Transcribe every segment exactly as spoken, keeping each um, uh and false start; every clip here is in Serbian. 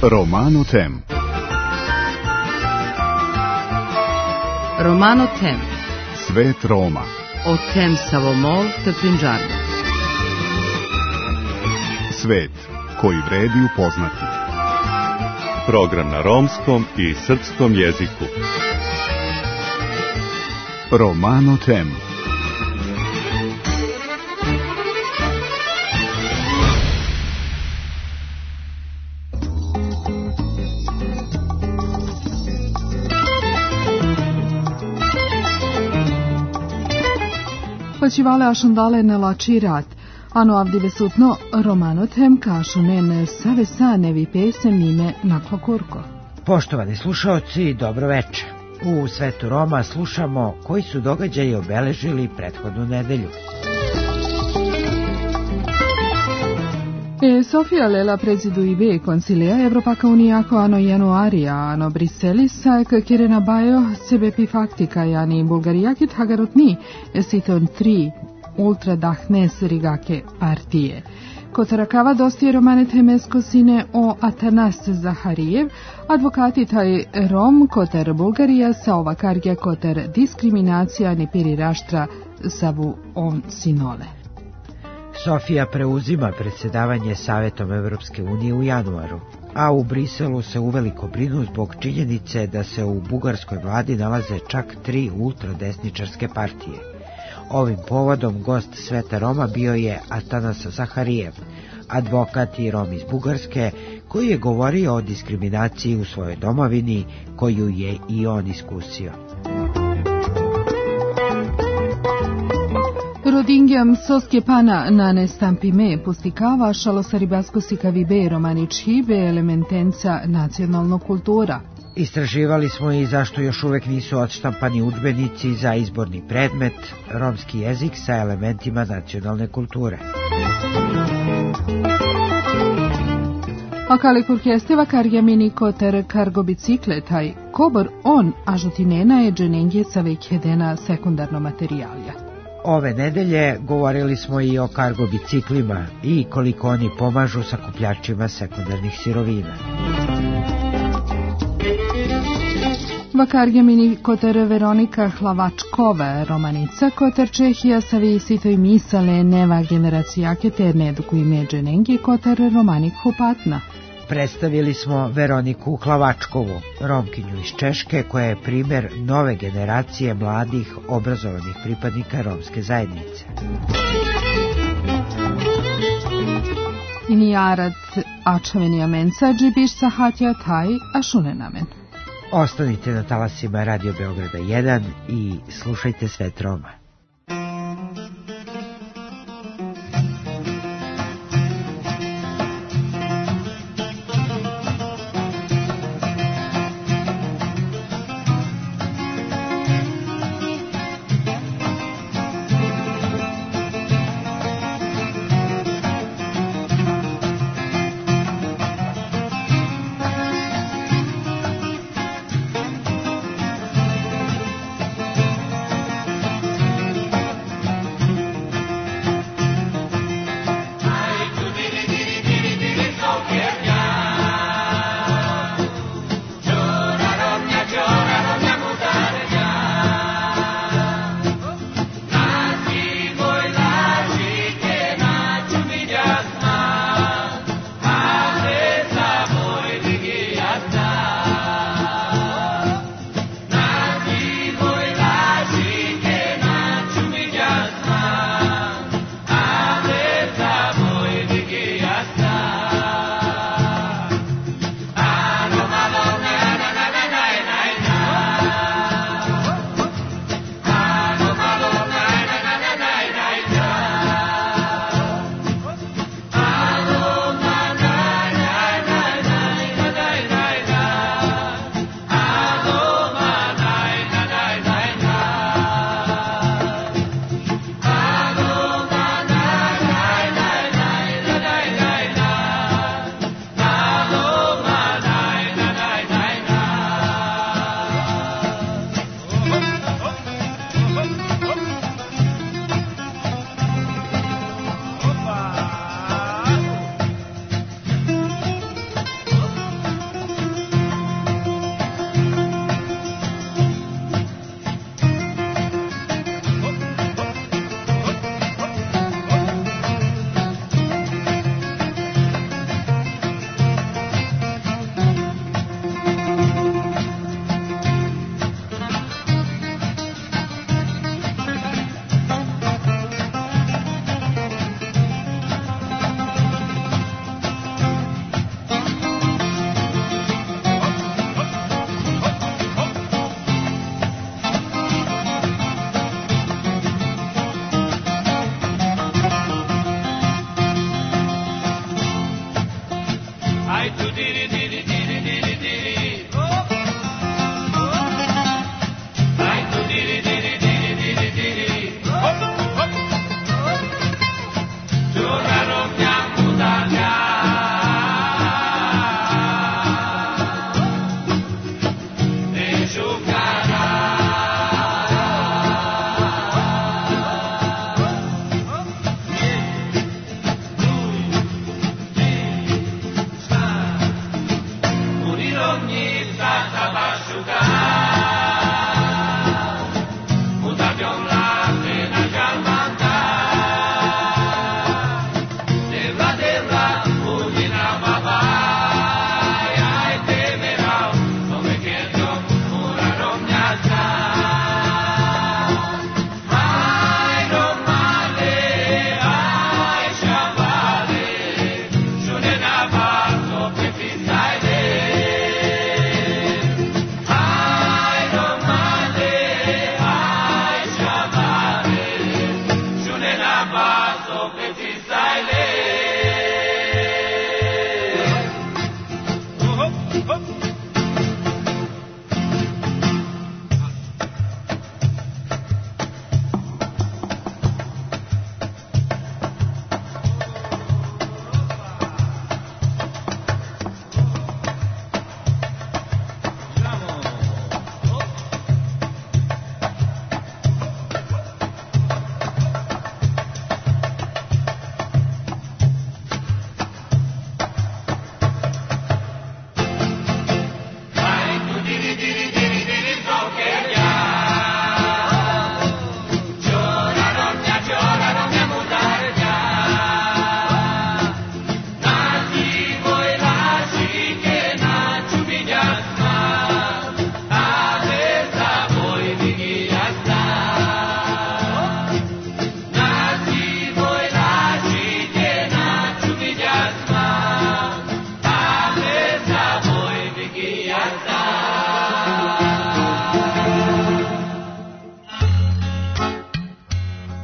Romano Tem. Romano Tem. Svet Roma. O tem Savomol te Punjabno. Svet koji vredi upoznati. Program na romskom i srpskom jeziku. Romano Tem. Facivale ascendale nella cirat, hanno avdivesutno Romano Tem kašunen save sanevi pese mime na kokurko. Poštovani slušaoci, dobro večer. U svetu Roma slušamo koji su događaji obeležili prethodnu nedelju. E Sofia Lela preziduive Consilea Evropaka Uniako ano januaria ano Briselisa kerena bajo sebe pifaktika yani Bulgarijaki tagarotni esiton tri ultradahnes rigake partije. Kotarakava dosti Romane Temesko sine o Atanas Zaharijev, advokati taj Rom kotar Bulgarija sa ova kargja kotar diskriminacija ne piri raštra savu on sinole. Sofija preuzima predsjedavanje Savetom Evropske unije u januaru, a u Briselu se uveliko brinu zbog činjenice da se u bugarskoj vladi nalaze čak tri ultradesničarske partije. Ovim povodom gost sveta Roma bio je Atanas Zaharijev, advokat i Rom iz Bugarske, koji je govorio o diskriminaciji u svojoj domovini, koju je i on iskusio. Rodingjam soskjepana nane stampime pustikava šalosaribasko sikavibe romaničhibe elementenca nacionalnog kultura. Istraživali smo i zašto još uvek nisu odštampani udžbenici za izborni predmet romski jezik sa elementima nacionalne kulture. Akali kurkesteva karjamini koter kargo bicikle taj kobor on ažutinena je dženengje sa vekjedena sekundarno materijalja. Ove nedelje govorili smo i o kargo biciklima i koliko oni pomažu sakupljačima sekundarnih sirovina. Vakarjamini koter Veronika Hlavačkova, romanica koter Čehija sa visitoj misale neva generacijake ter nedukuj međenengi koter Romanik Hupatna. Predstavili smo Veroniku Hlavačkovu, Romkinju iz Češke, koja je primjer nove generacije mladih, obrazovanih pripadnika romske zajednice. Inijarat Ačavenija menca džibiš sahatja taj ašunenamen. Ostanite na talasima Radio Beograda jedan i slušajte Svet Roma.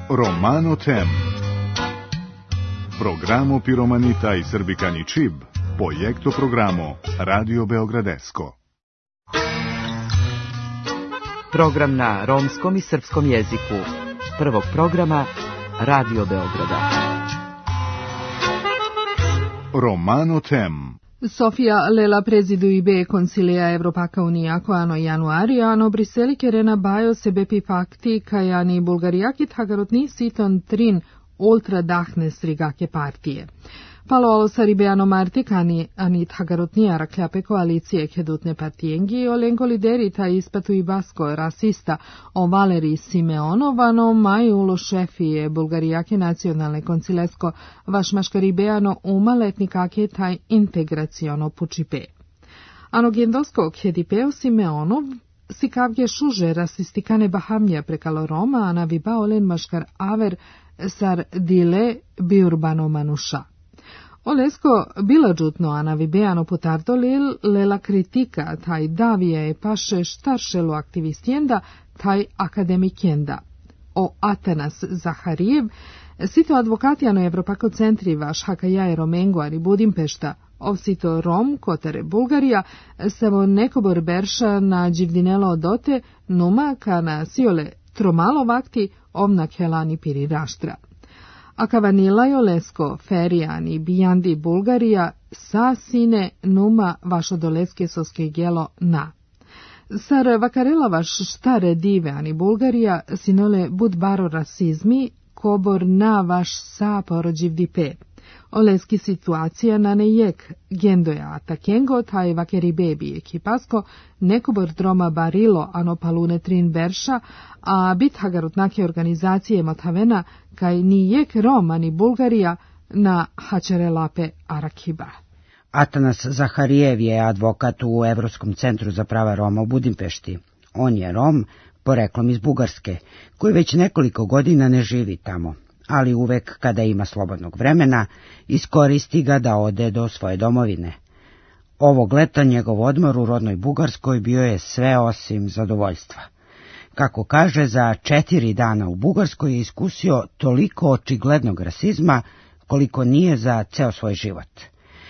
Romano Tem. Programo Piromanita i Srbikani Čib, projekto programo Radio Beogradesko. Program na romskom i srpskom jeziku. Prvog programa Radio Beograda. Romano Tem. Sofia lela prezidui Consilia Evropaka Uniako ano januari, ano Briseli kerena bajo sebe pi fakti, kaj ani bulgarijakit hagarotni siton trin ultra dahne srigake partije. Palo saribe ano martik ani anit hagarotni arakляпе koalicije kedutne partijengi, olenko lideri ta ispatu i basko rasista o Valeri Simeonovano, maj ulo šefije bulgarijake nacionalne koncilesko vašmaškaribeano umaletnikake taj integraciono pučipe. Ano gendosko kedipeo Simeonov sikavge šuže rasistikane bahamlja prekalo Roma, a na vibaolen maškar aver sar dile biurbano manuša. Olesko bila džutno ana vibeano putarto lil lela kritika taj davije e paše štaršelu aktivistjenda taj akademikjenda. O Atanas Zaharijev, sito advokatijano Evropako centri vaš hakajaje Romengoari Budimpešta, ovsito Rom, Kotare Bulgarija, sevo nekobor berša na dživdinelo dote, numa kana siole tromalo vakti ovnak helani piri raštra. Akavanila Jolesko, Ferijani, Bijandi, Bulgarija, sa sine numa vašo doleske soske gelo na. Sar vakarela vaš štare dive ani Bulgarija, sinole budbaro rasizmi, kobor na vaš sa porođivdipe. Oleski situacija na nejek gendoja atakengo, taj vakeri bebi ekipasko, nekobor droma barilo ano palune trin berša, a bit hagarutnake organizacije motavena, kaj ni jek Roma ni Bulgarija na hačerelape Arakiba. Atanas Zaharijev je advokat u Evropskom centru za prava Roma u Budimpešti. On je Rom, poreklom iz Bugarske, koji već nekoliko godina ne živi tamo, ali uvek kada ima slobodnog vremena, iskoristi ga da ode do svoje domovine. Ovog leta njegov odmor u rodnoj Bugarskoj bio je sve osim zadovoljstva. Kako kaže, za četiri dana u Bugarskoj je iskusio toliko očiglednog rasizma koliko nije za ceo svoj život.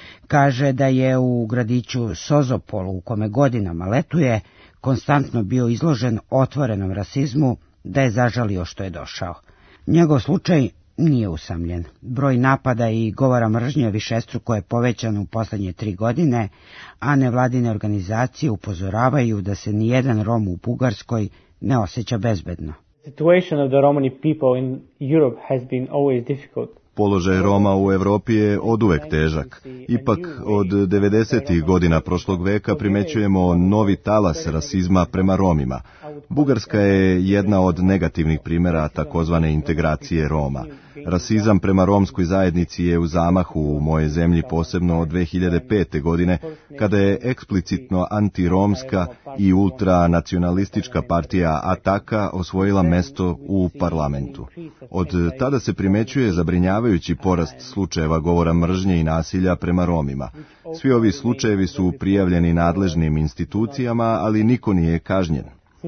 Kaže da je u gradiću Sozopolu, u kome godinama letuje, konstantno bio izložen otvorenom rasizmu, da je zažalio što je došao. Njegov slučaj nije usamljen. Broj napada i govora mržnje višestruko je povećan u posljednje tri godine, a nevladine organizacije upozoravaju da se nijedan Rom u Bugarskoj ne osjeća bezbedno. Situation of the Romani people in Europe has been always difficult. Položaj Roma u Evropi je oduvek težak. Ipak, od devedesetih godina prošlog veka primećujemo novi talas rasizma prema Romima. Bugarska je jedna od negativnih primjera takozvane integracije Roma. Rasizam prema romskoj zajednici je u zamahu u moje zemlji posebno od dve hiljade pete. godine, kada je eksplicitno antiromska i ultranacionalistička partija Ataka osvojila mesto u parlamentu. Od tada se primećuje zabrinjavajući porast slučajeva govora mržnje i nasilja prema Romima. Svi ovi slučajevi su prijavljeni nadležnim institucijama, ali niko nije kažnjen.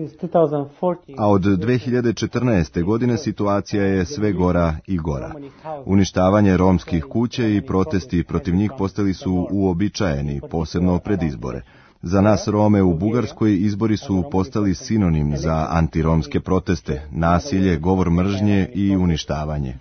A od dve hiljade četrnaeste. godine situacija je sve gora i gora. Uništavanje romskih kuća i protesti protiv njih postali su uobičajeni, posebno pred izbore. Za nas Rome u Bugarskoj izbori su postali sinonim za antiromske proteste, nasilje, govor mržnje i uništavanje.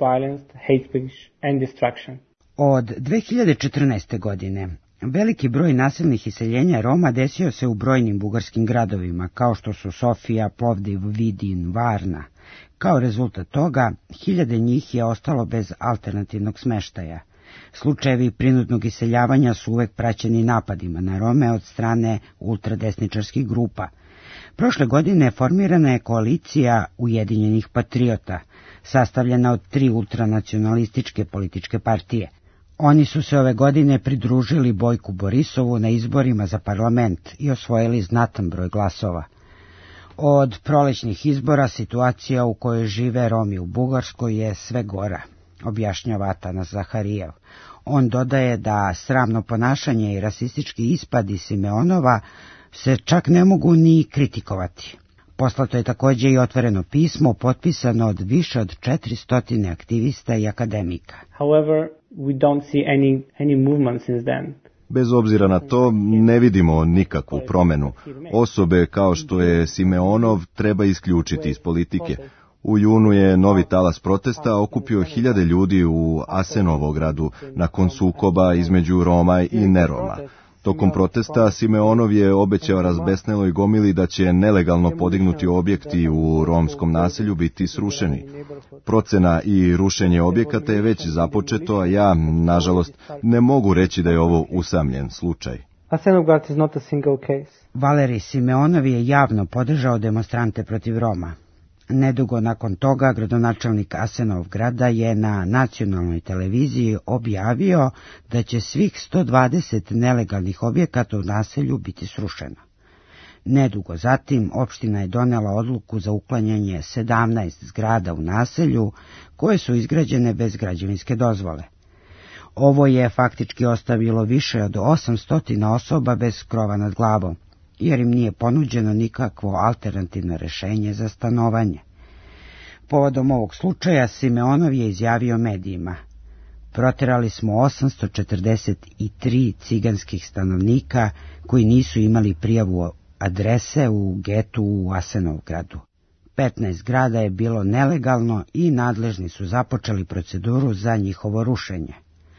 Od dve hiljade četrnaeste. godine veliki broj nasilnih iseljenja Roma desio se u brojnim bugarskim gradovima, kao što su Sofija, Plovdiv, Vidin, Varna. Kao rezultat toga, hiljade njih je ostalo bez alternativnog smeštaja. Slučajevi prinudnog iseljavanja su uvek praćeni napadima na Rome od strane ultradesničarskih grupa. Prošle godine formirana je koalicija Ujedinjenih patriota, sastavljena od tri ultranacionalističke političke partije. Oni su se ove godine pridružili Bojku Borisovu na izborima za parlament i osvojili znatan broj glasova. Od prolećnih izbora situacija u kojoj žive Romi u Bugarskoj je sve gora, objašnjava Atanas Zaharijev. On dodaje da sramno ponašanje i rasistički ispadi Simeonova se čak ne mogu ni kritikovati. Poslato je također i otvoreno pismo potpisano od više od četiristo aktivista i akademika. However, we don't see any any movement since then. Bez obzira na to, ne vidimo nikakvu promjenu. Osobe kao što je Simeonov treba isključiti iz politike. U junu je novi talas protesta okupio hiljade ljudi u Asenovogradu nakon sukoba između Roma i neroma. Tokom protesta Simeonov je obećao razbesneloj gomili da će nelegalno podignuti objekti u romskom naselju biti srušeni. Procena i rušenje objekata je već započeto, a ja, nažalost, ne mogu reći da je ovo usamljen slučaj. Asenovgrad is not a single case. Valerij Simeonov je javno podržao demonstrante protiv Roma. Nedugo nakon toga gradonačelnik Asenovgrada je na nacionalnoj televiziji objavio da će svih sto dvadeset nelegalnih objekata u naselju biti srušeno. Nedugo zatim opština je donela odluku za uklanjanje sedamnaest zgrada u naselju koje su izgrađene bez građevinske dozvole. Ovo je faktički ostavilo više od osamsto osoba bez krova nad glavom, jer im nije ponuđeno nikakvo alternativno rešenje za stanovanje. Povodom ovog slučaja Simeonov je izjavio medijima: "Proterali smo osamsto četrdeset tri ciganskih stanovnika koji nisu imali prijavu adrese u getu u Asenovgradu. petnaest zgrada je bilo nelegalno i nadležni su započeli proceduru za njihovo rušenje."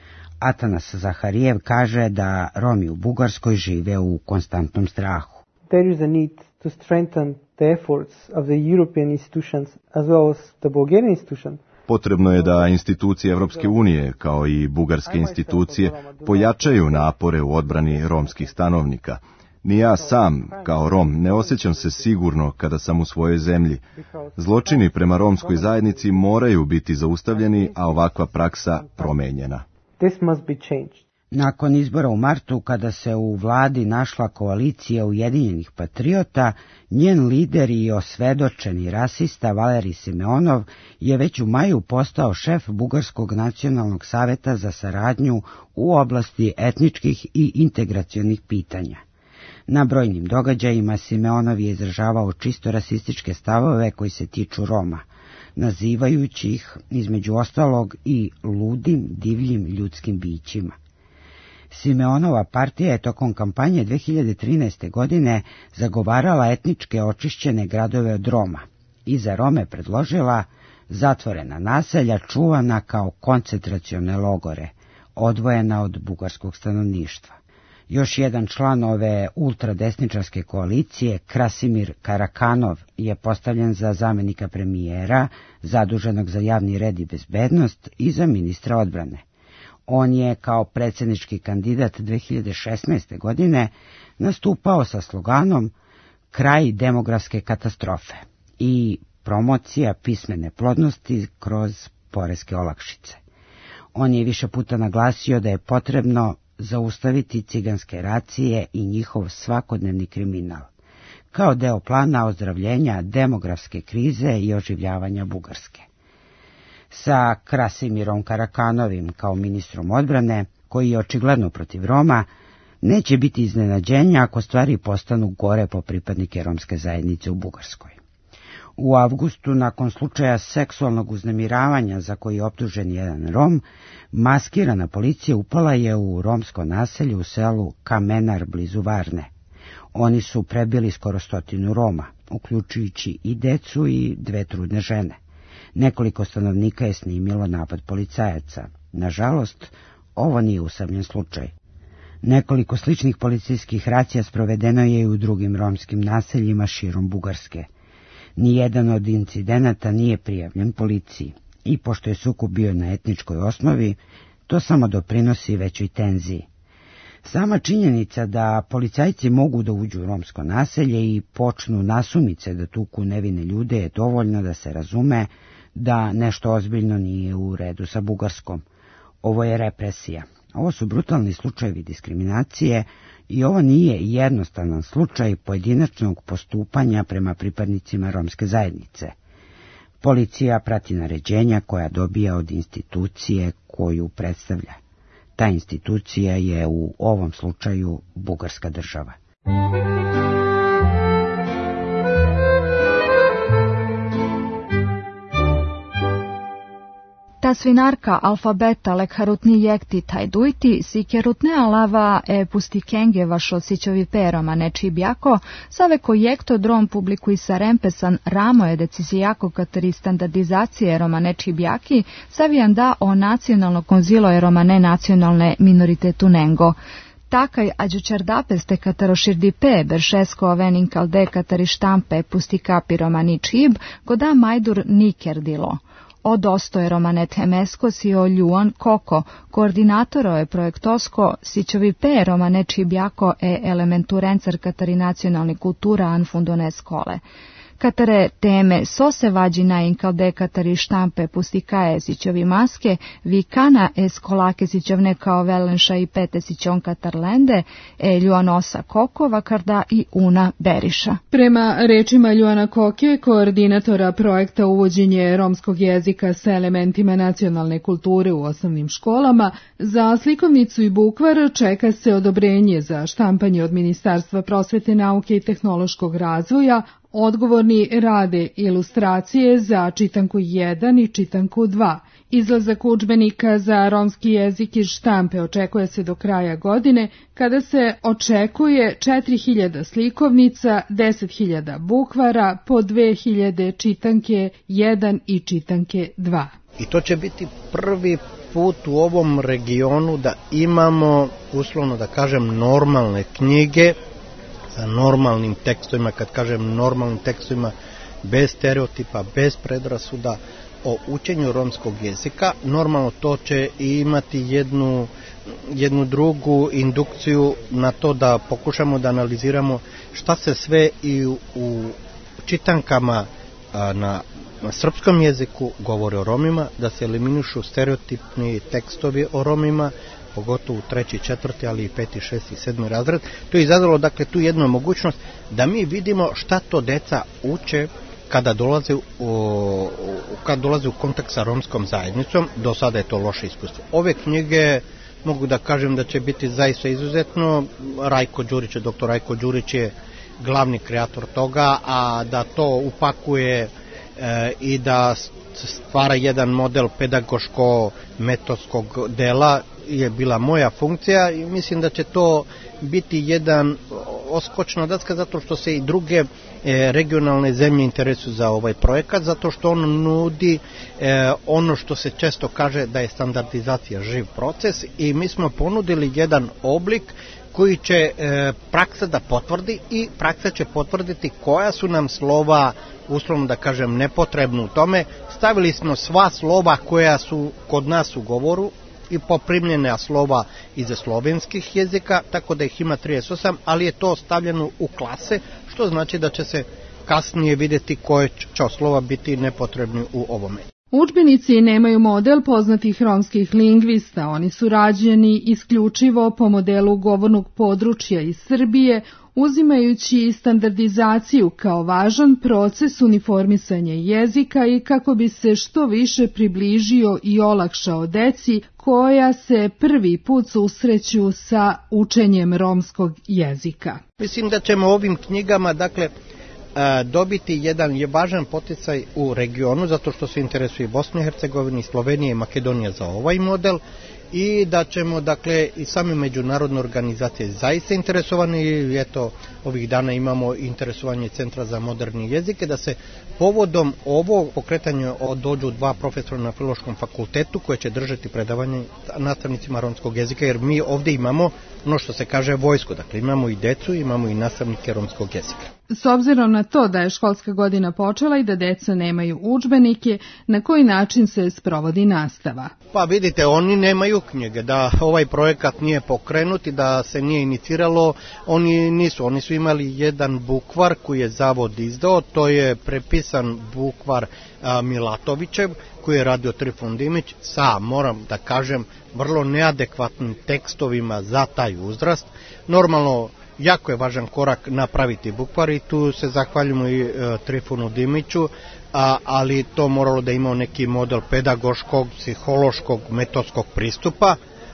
Atanas Zaharijev kaže da Romi u Bugarskoj žive u konstantnom strahu. There is a need to strengthen the efforts of the European institutions as well as the Bulgarian institution. Potrebno je da institucije Evropske unije, kao i bugarske institucije, pojačaju napore u odbrani romskih stanovnika. Ni ja sam, kao Rom, ne osjećam se sigurno kada sam u svojoj zemlji. Zločini prema romskoj zajednici moraju biti zaustavljeni, a ovakva praksa promenjena. This must be changed. Nakon izbora u martu, kada se u vladi našla koalicija Ujedinjenih patriota, njen lider i osvedočeni rasista Valerij Simeonov je već u maju postao šef Bugarskog nacionalnog saveta za saradnju u oblasti etničkih i integracionih pitanja. Na brojnim događajima Simeonov je izražavao čisto rasističke stavove koji se tiču Roma, nazivajući ih, između ostalog, i ludim, divljim ljudskim bićima. Simeonova partija je tokom kampanje dve hiljade trinaeste. godine zagovarala etničke očišćene gradove od Roma i za Rome predložila zatvorena naselja čuvana kao koncentracione logore, odvojena od bugarskog stanovništva. Još jedan član ove ultradesničarske koalicije, Krasimir Karakanov, je postavljen za zamenika premijera, zaduženog za javni red i bezbednost i za ministra odbrane. On je kao predsjednički kandidat dve hiljade šesnaeste. godine nastupao sa sloganom "Kraj demografske katastrofe" i promocija pismene plodnosti kroz poreske olakšice. On je više puta naglasio da je potrebno zaustaviti ciganske racije i njihov svakodnevni kriminal, kao deo plana ozdravljenja demografske krize i oživljavanja Bugarske. Sa Krasimirom Karakanovim kao ministrom odbrane, koji je očigledno protiv Roma, neće biti iznenađenja ako stvari postanu gore po pripadnike romske zajednice u Bugarskoj. U avgustu, nakon slučaja seksualnog uznemiravanja za koji je optužen jedan Rom, maskirana policija upala je u romsko naselje u selu Kamenar blizu Varne. Oni su prebili skoro stotinu Roma, uključujući i decu i dve trudne žene. Nekoliko stanovnika je snimilo napad policajaca. Nažalost, ovo nije usamljen slučaj. Nekoliko sličnih policijskih racija sprovedeno je i u drugim romskim naseljima širom Bugarske. Nijedan od incidenata nije prijavljen policiji i pošto je sukob bio na etničkoj osnovi, to samo doprinosi većoj tenziji. Sama činjenica da policajci mogu da uđu u romsko naselje i počnu nasumice da tuku nevine ljude je dovoljno da se razume da nešto ozbiljno nije u redu sa Bugarskom. Ovo je represija. Ovo su brutalni slučajevi diskriminacije i ovo nije jednostavan slučaj pojedinačnog postupanja prema pripadnicima romske zajednice. Policija prati naređenja koja dobija od institucije koju predstavlja. Ta institucija je u ovom slučaju Bugarska država. Kada svinarka alfabeta lekharutni jekti tajdujti, sikerutne alava e pustikenge vašo sićovi peroma neči bjako, save ko jekto drom publiku i sarempesan ramo je decisijako kateri standardizacije romaneči bjaki, savijanda o nacionalno konzilo je romane nacionalne minoritetu nengo. Takaj ađučardapeste kataroširdipe, beršesko ovenin kalde katari štampe pustikapi romani čib, goda majdur nikerdilo. O dostoje romanet hemesko si o ljuan koko, koordinatoro je projektosko sićovi pe romane čibjako e elementurencar katari nacionalni kultura anfundone skole. Katare teme sose vađina in kalde katari štampe pustikaje sićovi maske, vikana e skolake sićovne kao velenša i pete sićon katarlende, e ljuanosa kokova karda i una beriša. Prema rečima Ljuana Koke, koordinatora projekta uvođenje romskog jezika sa elementima nacionalne kulture u osnovnim školama, za slikovnicu i bukvar čeka se odobrenje za štampanje od Ministarstva prosvete, nauke i tehnološkog razvoja. Odgovorni rade ilustracije za čitanku jedan i čitanku dva. Izlazak udžbenika za romski jezik iz štampe očekuje se do kraja godine, kada se očekuje četiri hiljade slikovnica, deset hiljada bukvara, po dve hiljade čitanke jedan i čitanke dva. I to će biti prvi put u ovom regionu da imamo, uslovno da kažem, normalne knjige sa normalnim tekstovima, kad kažem normalnim tekstovima, bez stereotipa, bez predrasuda o učenju romskog jezika. Normalno to će imati jednu, jednu drugu indukciju na to da pokušamo da analiziramo šta se sve i u, u čitankama a, na, na srpskom jeziku govore o Romima, da se eliminišu stereotipni tekstovi o Romima, pogotovo u treći, četvrti, ali i peti, šesti, sedmi razred. To je izazvalo, dakle, tu jednu mogućnost da mi vidimo šta to deca uče kada dolaze u, kada dolaze u kontakt sa romskom zajednicom. Do sada je to loše iskustvo. Ove knjige, mogu da kažem da će biti zaista izuzetno. Rajko Đurić, doktor Rajko Đurić je glavni kreator toga, a da to upakuje e, i da stvara jedan model pedagoško-metodskog dela je bila moja funkcija i mislim da će to biti jedan oskočna daska zato što se i druge e, regionalne zemlje interesuju za ovaj projekat, zato što on nudi e, ono što se često kaže da je standardizacija živ proces i mi smo ponudili jedan oblik koji će e, praksa da potvrdi i praksa će potvrditi koja su nam slova, uslovno da kažem, nepotrebno u tome. Stavili smo sva slova koja su kod nas u govoru i poprimljena slova iz slovenskih jezika, tako da ih ima trideset osam, ali je to stavljeno u klase, što znači da će se kasnije vidjeti koje će slova biti nepotrebni u ovome. Udžbenici nemaju model poznatih romskih lingvista, oni su rađeni isključivo po modelu govornog područja iz Srbije, uzimajući standardizaciju kao važan proces uniformisanja jezika i kako bi se što više približio i olakšao deci koja se prvi put susreću sa učenjem romskog jezika. Mislim da ćemo ovim knjigama, dakle, dobiti jedan je važan poticaj u regionu, zato što se interesuje Bosna i Hercegovina, i Slovenija i Makedonija za ovaj model, i da ćemo, dakle, i same međunarodne organizacije zaista interesovani, i eto, ovih dana imamo interesovanje Centra za moderne jezike, da se povodom ovog pokretanja dođu dva profesora na Filološkom fakultetu koje će držati predavanje nastavnicima romskog jezika, jer mi ovdje imamo ono što se kaže vojsko, dakle imamo i decu, imamo i nastavnike romskog jezika. S obzirom na to da je školska godina počela i da deca nemaju udžbenike, na koji način se sprovodi nastava? Pa vidite, oni nemaju knjige, da ovaj projekat nije pokrenut i da se nije iniciralo, oni nisu, oni su imali jedan bukvar koji je zavod izdao, to je prepisan bukvar a, Milatovićev, koji je radio Trifun Dimić, sa, moram da kažem, vrlo neadekvatnim tekstovima za taj uzrast. Normalno, jako je važan korak napraviti bukvar i tu se zahvaljujemo i e, Trifunu Dimiću, a, ali to moralo da ima neki model pedagoškog, psihološkog, metodskog pristupa.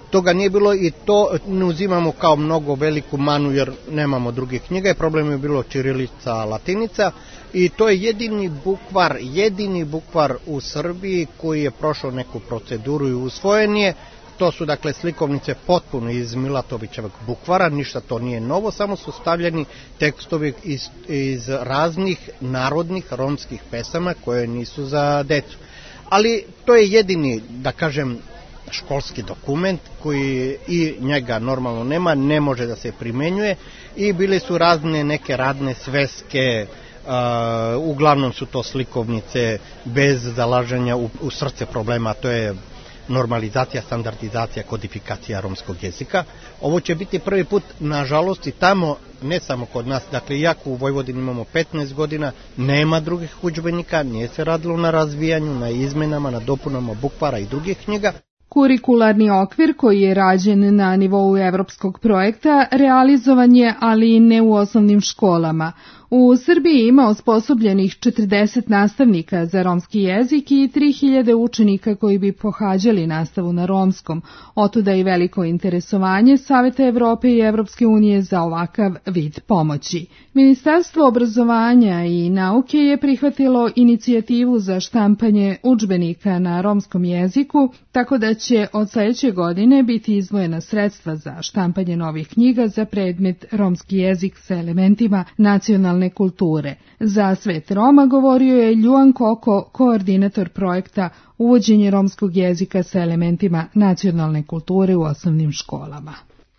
toga nije bilo i to ne uzimamo kao mnogo veliku manu jer nemamo drugih knjiga. Problem je bilo ćirilica, latinica i to je jedini bukvar, jedini bukvar u Srbiji koji je prošao neku proceduru i usvojen je. To su dakle slikovnice potpuno iz Milatovićevog bukvara, ništa to nije novo, samo su stavljeni tekstovi iz, iz raznih narodnih romskih pesama koje nisu za decu. Ali to je jedini, da kažem, školski dokument koji i njega normalno nema, ne može da se primenjuje i bile su razne neke radne sveske, uh, uglavnom su to slikovnice bez zalaženja u, u srce problema, to je normalizacija, standardizacija, kodifikacija romskog jezika. Ovo će biti prvi put, nažalost, i tamo, ne samo kod nas, dakle, iako u Vojvodini imamo petnaest godina, nema drugih udžbenika, nije se radilo na razvijanju, na izmenama, na dopunama bukvara i drugih knjiga. Kurikularni okvir koji je rađen na nivou evropskog projekta realizovan je, ali ne u osnovnim školama. U Srbiji ima osposobljenih četrdeset nastavnika za romski jezik i tri hiljade učenika koji bi pohađali nastavu na romskom. Otuda i veliko interesovanje Saveta Evrope i Evropske unije za ovakav vid pomoći. Ministarstvo obrazovanja i nauke je prihvatilo inicijativu za štampanje udžbenika na romskom jeziku, tako da će od sledeće godine biti izdvojena sredstva za štampanje novih knjiga za predmet romski jezik sa elementima nacionalne kulture. Za Svet Roma govorio je Ljuan Koko, koordinator projekta Uvođenje romskog jezika sa elementima nacionalne kulture u osnovnim školama.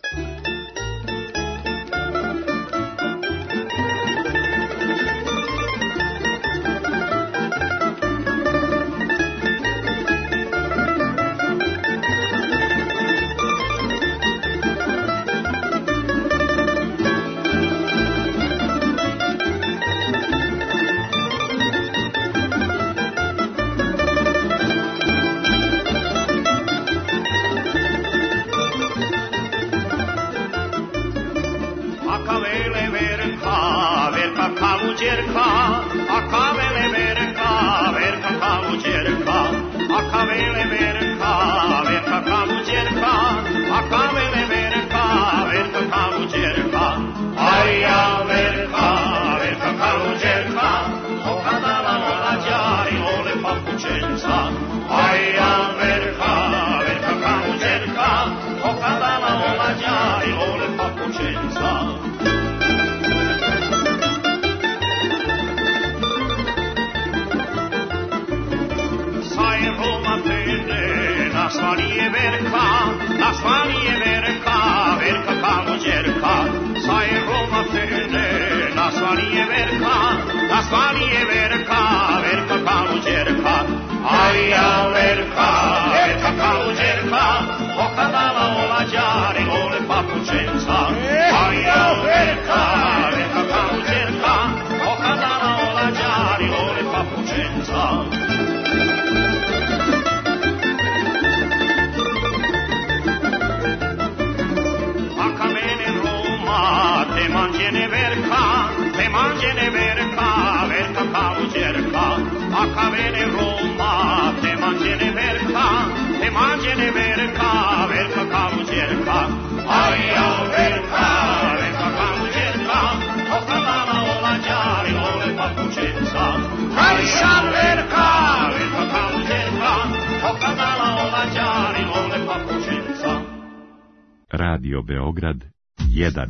Radio Beograd jedan.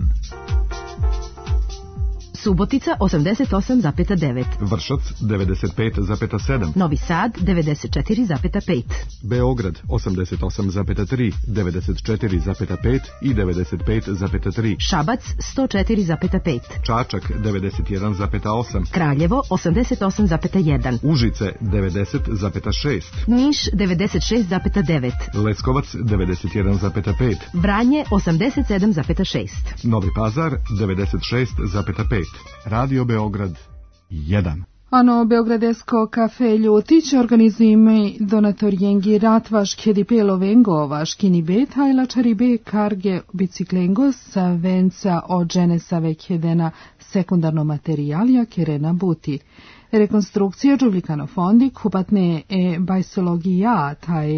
Subotica osamdeset osam zarez devet. Vršac devedeset pet zarez sedam. Novi Sad devedeset četiri zarez pet. Beograd osamdeset osam zarez tri, devedeset četiri zarez pet i devedeset pet zarez tri. Šabac sto četiri zarez pet. Čačak devedeset jedan zarez osam. Kraljevo osamdeset osam zarez jedan. Užice devedeset zarez šest. Niš devedeset šest zarez devet. Leskovac devedeset jedan zarez pet. Vranje osamdeset sedam zarez šest. Novi Pazar devedeset šest zarez pet. Radio Beograd jedan. Ano Beogradesko kafe Ljutić organizujeme donatoriengi ratvaš kedipelo vengo vaškini bet hajlačari be karge biciklengo sa venca od žene sa vekedena sekundarno materijalija kerena buti. Rekonstrukcija Đuvlikano fondi kupatne e bajsologija taj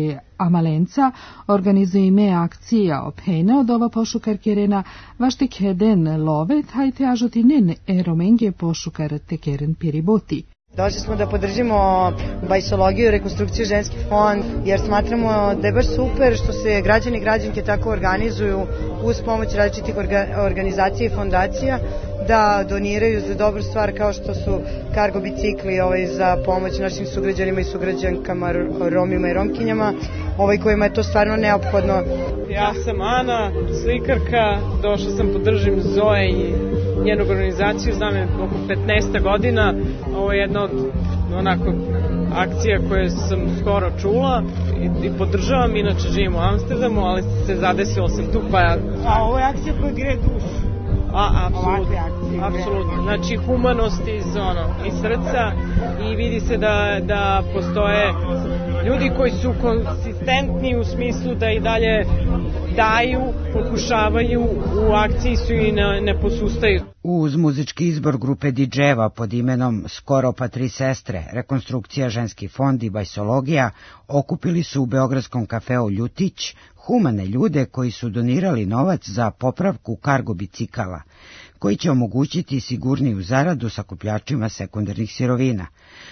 Amalenca organizuje ime akcija opene od ova pošukar kerena vašte keden love tajte ažotinen eromenge pošukar te keren piriboti. Došli smo da podržimo bajsologiju i rekonstrukciju ženski fond, jer smatramo da je baš super što se građani i građanke tako organizuju uz pomoć različitih orga, organizacija i fondacija da doniraju za dobru stvar kao što su kargo bicikli ovaj, za pomoć našim sugrađanima i sugrađankama, Romima i Romkinjama, ovaj, kojima je to stvarno neophodno. Ja sam Ana, slikarka, došla sam podržim Zoe i njenu organizaciju, znam je oko petnaest godina, ovo je jedna od onako akcija koje sam skoro čula i, i podržavam, inače živim u Amsterdamu, ali se zadesilo sam tu pa ja... A ovo je akcija koja greje dušu. A, apsolutno, apsolutno. Znači humanost iz, ono, iz srca i vidi se da, da postoje ljudi koji su konsistentni u smislu da i dalje daju, pokušavaju, u akciji su i ne, ne posustaju. Uz muzički izbor grupe didževa pod imenom Skoro pa tri sestre, rekonstrukcija ženski fond i bajsologija okupili su u beogradskom kafeu Ljutić humane ljude koji su donirali novac za popravku kargo bicikala, koji će omogućiti sigurniju zaradu sakupljačima sekundarnih sirovina.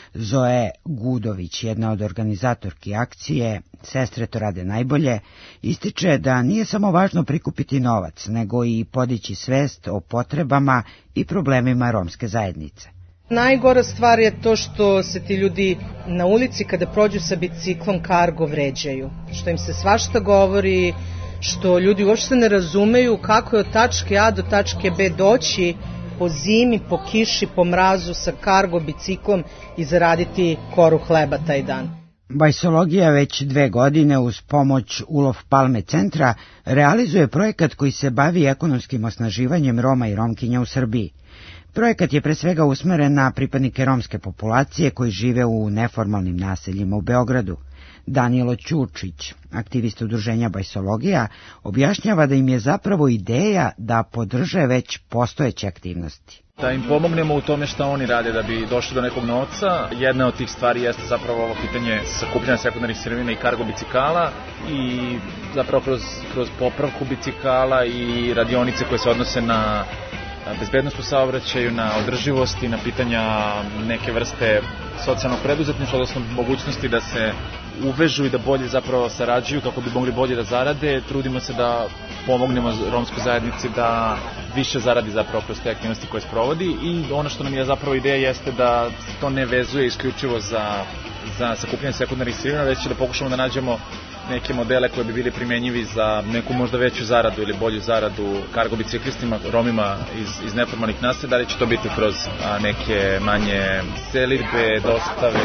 Zoe Gudović, jedna od organizatorki akcije Sestre to rade najbolje, ističe da nije samo važno prikupiti novac, nego i podići svest o potrebama i problemima romske zajednice. Najgora stvar je to što se ti ljudi na ulici kada prođu sa biciklom kargo vređaju, što im se svašta govori, što ljudi uopšte ne razumeju kako je od tačke A do tačke B doći po zimi, po kiši, po mrazu sa kargo biciklom i zaraditi koru hleba taj dan. Bajsologija već dve godine uz pomoć Ulof Palme centra realizuje projekat koji se bavi ekonomskim osnaživanjem Roma i Romkinja u Srbiji. Projekat je pre svega usmeren na pripadnike romske populacije koji žive u neformalnim naseljima u Beogradu. Danilo Ćučić, aktivista udruženja Bajsologija, objašnjava da im je zapravo ideja da podrže već postojeće aktivnosti. Da im pomognemo u tome šta oni rade da bi došli do nekog novca. Jedna od tih stvari jeste zapravo ovo pitanje sakupljanja sekundarnih sirovina i kargo bicikala i zapravo kroz, kroz popravku bicikala i radionice koje se odnose na bezbednost u saobraćaju, na održivost i na pitanja neke vrste socijalnog preduzetništva, odnosno mogućnosti da se uvežu i da bolje zapravo sarađuju kako bi mogli bolje da zarade. Trudimo se da pomognemo romskoj zajednici da više zaradi zapravo kroz te aktivnosti koje sprovodi i ono što nam je zapravo ideja jeste da to ne vezuje isključivo za, za sakupljanje sekundarnih sirovina, već da pokušamo da nađemo neke modele koje bi bili primenjivi za neku možda veću zaradu ili bolju zaradu kargo biciklistima, Romima iz, iz neformalnih naselja, da li će to biti kroz a, neke manje selidbe, dostave.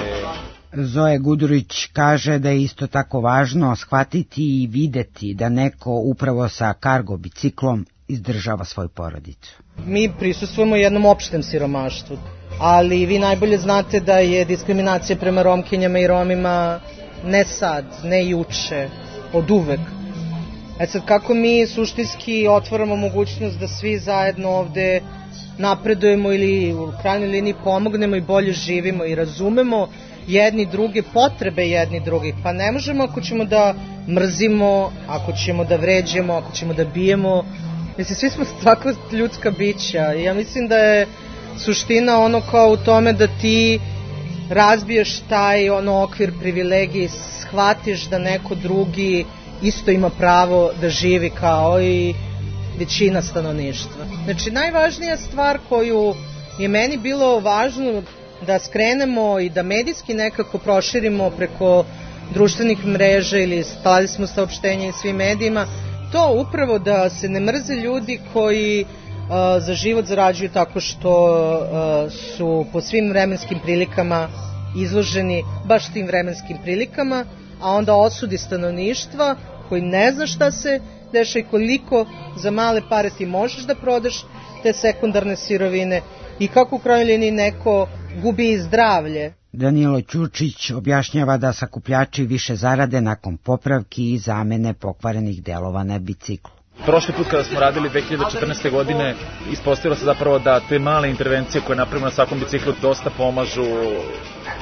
Zoe Gudurić kaže da je isto tako važno shvatiti i videti da neko upravo sa kargo biciklom izdržava svoju porodicu. Mi prisustvujemo jednom opštem siromaštvu, ali vi najbolje znate da je diskriminacija prema Romkinjama i Romima ne sad, ne juče, od uvek. E sad, kako mi suštinski otvaramo mogućnost da svi zajedno ovde napredujemo ili u krajnjoj liniji pomognemo i bolje živimo i razumemo jedni druge, potrebe jedni drugih. Pa ne možemo ako ćemo da mrzimo, ako ćemo da vređemo, ako ćemo da bijemo. Mislim, svi smo tako ljudska bića. Ja mislim da je suština ono kao u tome da ti razbiješ taj ono okvir privilegije, shvatiš da neko drugi isto ima pravo da živi kao i većina stanovništva. Znači, najvažnija stvar koju je meni bilo važno da skrenemo i da medijski nekako proširimo preko društvenih mreža ili slali smo saopštenje svim medijima, to upravo da se ne mrze ljudi koji uh, za život zarađuju tako što uh, su po svim vremenskim prilikama izloženi baš tim vremenskim prilikama, a onda osudi stanovništva koji ne zna šta se deša i koliko za male pare ti možeš da prodaš te sekundarne sirovine i kako u krajnjoj liniji neko gubi i zdravlje. Danilo Ćučić objašnjava da sakupljači više zarade nakon popravki i zamene pokvarenih delova na biciklu. Prošli put kada smo radili dve hiljade četrnaeste. godine ispostavilo se zapravo da te male intervencije koje napravimo na svakom biciklu dosta pomažu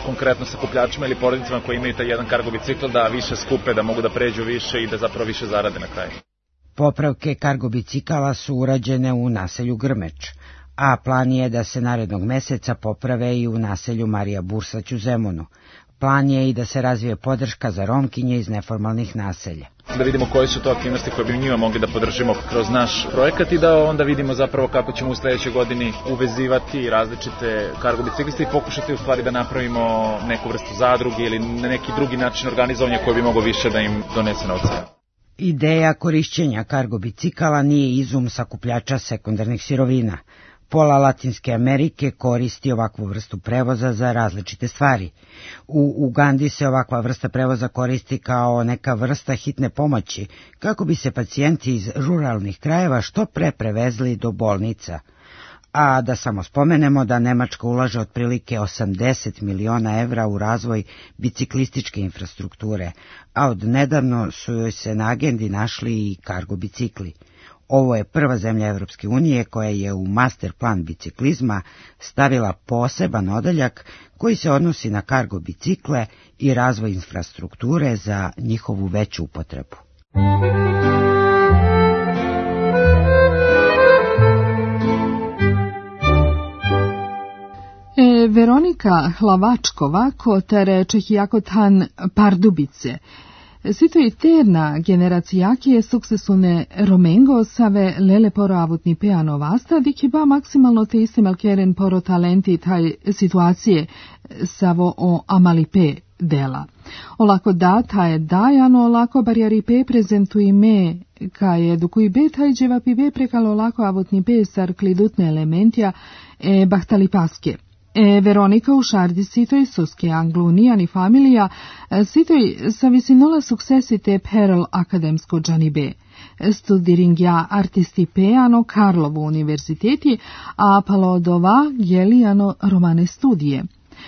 konkretno sakupljačima ili porodicama koji imaju taj jedan kargo bicikl da više skupe, da mogu da pređu više i da zapravo više zarade na kraju. Popravke kargo bicikala su urađene u naselju Grmeč, a plan je da se narednog meseca poprave i u naselju Marija Bursać u Zemunu. Plan je i da se razvije podrška za Romkinje iz neformalnih naselja. Da vidimo koje su to aktivnosti koje bi njima mogli da podržimo kroz naš projekat i da onda vidimo zapravo kako ćemo u sledećoj godini uvezivati različite kargo bicikliste i pokušati u stvari da napravimo neku vrstu zadruge ili na neki drugi način organizovanja koji bi mogo više da im donese novca. Ideja korišćenja kargo bicikala nije izum sakupljača sekundarnih sirovina. Pola Latinske Amerike koristi ovakvu vrstu prevoza za različite stvari. U Ugandi se ovakva vrsta prevoza koristi kao neka vrsta hitne pomoći, kako bi se pacijenti iz ruralnih krajeva što pre prevezli do bolnica. A da samo spomenemo da Nemačka ulaže otprilike osamdeset miliona evra u razvoj biciklističke infrastrukture, a od nedavno su joj se na agendi našli i kargo bicikli. Ovo je prva zemlja Evropske unije koja je u master plan biciklizma stavila poseban odeljak koji se odnosi na kargo bicikle i razvoj infrastrukture za njihovu veću upotrebu. E, Veronika Hlavačkova kotere Čehijakotan Pardubice. Sito i terna generacijake sukcesune Romengo save lele poravutni peano vasta, dik ba maksimalno te iste malkeren poro talenti taj situacije savo o amalipe dela. Olako da, taj dajano olako barjari pe prezentui me, ka je dukuj be taj dževapi be prekalo olako avutni pe sar klidutne elementja e bahtali paske. E, Veronika u šardi sitoj suske anglunijani familija, sitoj sa visinola suksesite Perl akademsko džanibe. Studiringja artisti peano Karlovu univerziteti, a palodova gelijano romane studije.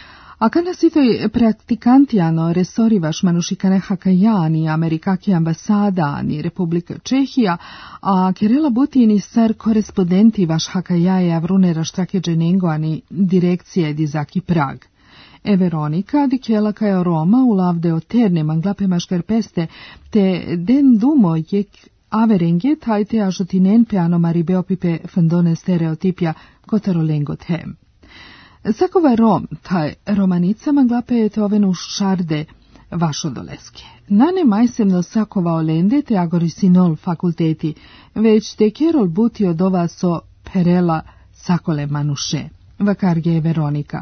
A kada sitoj praktikantijano resorivaš manušikane hakajani, Amerikaki ambasada, ni Republika Čehija, a Kirela Butini sar korespondenti vaš hakajaje avrunera štrake dženengo, ani direkcije dizaki Prag. E Veronika di kjela kajo Roma u lavde o terne manglape maškarpeste, te den dumo jek averenge tajte ažotinen peano maribeopipe fandone stereotipja kotarolengot hem. Sakova Rom, taj romanica manglape je ovenu šarde vašo doleske. Nane majsemno sakova olende te agorisinol fakulteti, već te kerol buti od ova so perela sakole manuše, vakarge je Veronika.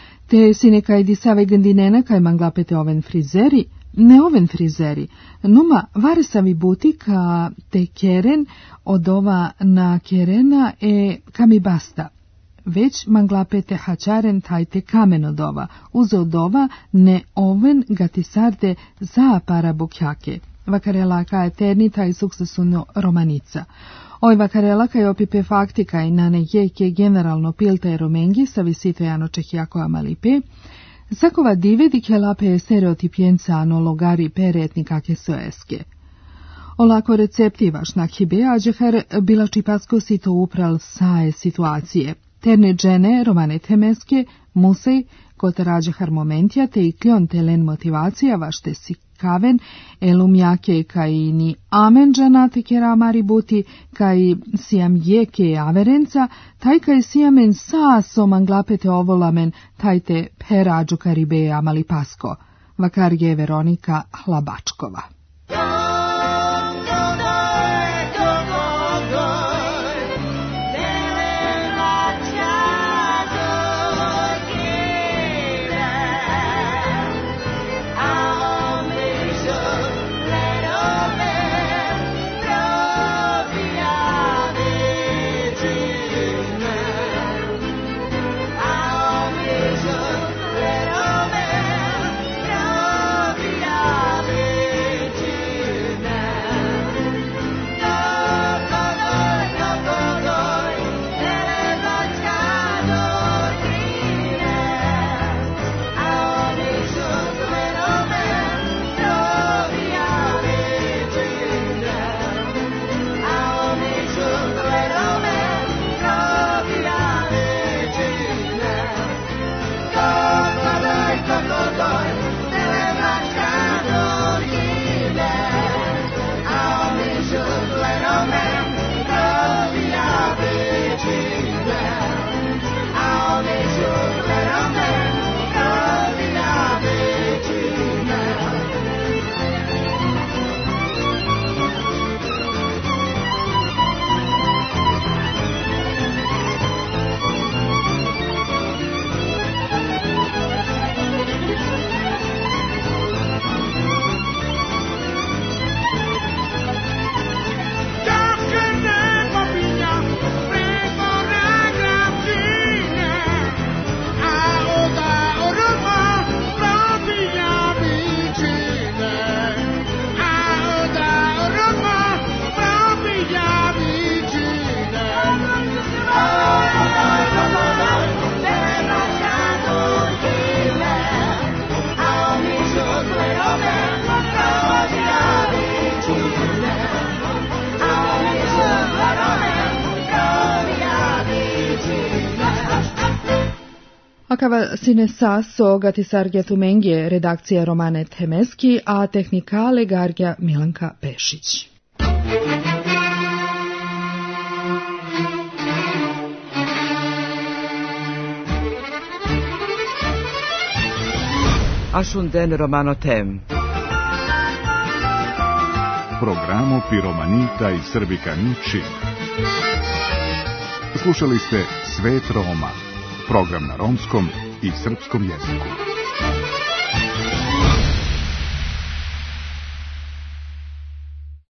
Te sinekaj disave gandinena kaj manglape te oven frizeri, ne oven frizeri, numa varesavi buti ka te keren od ova na kerena e kami basta. Već manglapete hačaren tajte kamenodova, uzodova ne oven gatisarde za para bukjake. Vakarelaka eterni taj sukcesuno romanica. Oj vakarelaka je opipe faktika i nane jeke generalno pilta i romengi sa visito jano čehijako amalipe. Sakova dive dikelape stereotipjenca ano logari peretni kake soeske. Olako receptivaš na hibe, a džehar bila čipasko si to upral saje situacije. Terne džene, romane temeske, musej, kot rađehar momentja, te i kljon telen motivacija vašte si kaven, elumjake kaj ni amenđana te kera maributi, kaj sijam jeke averenca, taj kaj sijamen sa so manglapete ovolamen, taj te perađu karibe amali pasko. Vakar je Veronika Hlabačkova. Acaba sine saso gatisargja Tumengje, redakcija Romane Temeski, a tehnikale gargja Milanka Pešić. Ashunden Romano Tem. Programo Piromanita i Srbikani Čib. Slušali ste Svet Roma, program na romskom i srpskom jeziku.